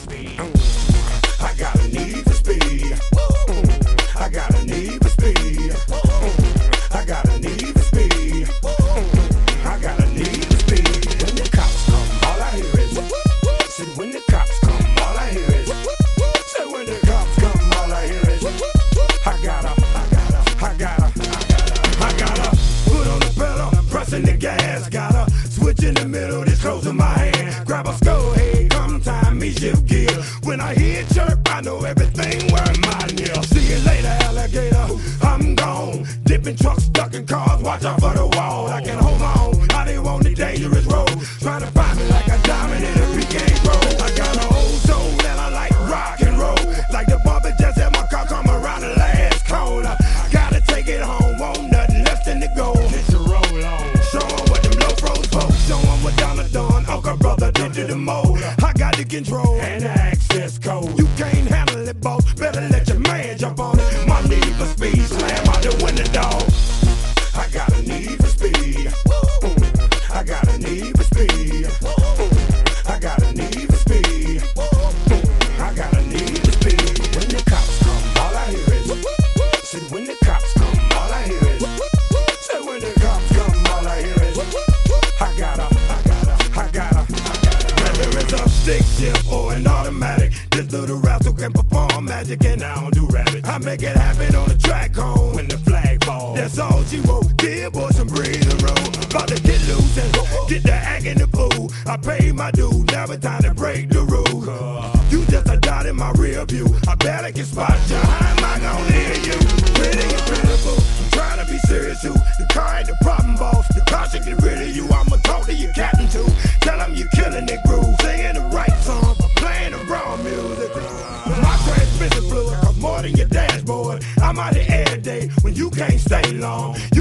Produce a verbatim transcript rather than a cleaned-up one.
speed. I got a need for speed. I got a need for speed. I got a need for speed. I got a need for speed. When the cops come, all I hear is. Said when the cops come, all I hear is. Said when the cops come, all I hear is. I gotta, I gotta, I gotta, I gotta put on the pedal, pressing the gas. Gotta switch in the middle, this close in my hand. Grab a skull head, come time me shift gear. When I hear chirp, I know everything where my near. See you later, alligator. I'm gone. Dipping trucks, ducking cars, watch out for the wall. I can hold my own. I didn't want the dangerous road. Trying to find me like a diamond in a P K road. I got an old soul and I like rock and roll. Like the bumper just had my car come around the last corner. Gotta take it home, won't nothing left in the goal. Get your roll on. Show 'em what them low pros folks. Show 'em what Donna done. Uncle brother did to the mold. I got the control and the access code. You can't handle it, boss. Better let your man jump on it. My need for speed, slam out the window, dog. I got a need for speed. I got a need for speed. I got a need for speed. I got a need for speed. When the cops come, all I hear is. Said when the cops come, all I hear is. Said when the cops come, all I hear is. I gotta, I gotta, I gotta, I gotta. Whether it's a stick shift or an automatic, this little rascal can perform magic and I don't do rabbit. I make it happen on the track home when the flag falls. That's all she wrote. Dear boy, some breathe the road. About to get loose and get the act in the pool. I paid my due, now it's time to break the rules. You just a dot in my rear view. I bet I can spot you. How am I gonna hear you? Pretty and pitiful. I'm trying to be serious too. The car ain't the problem, boss. The car should get rid of you. I'ma talk to your captain too. Tell him you killing it groove. Singing the right song, but playing the wrong music. My transmission fluid costs more than your dashboard. I'm out here every day when you can't stay long.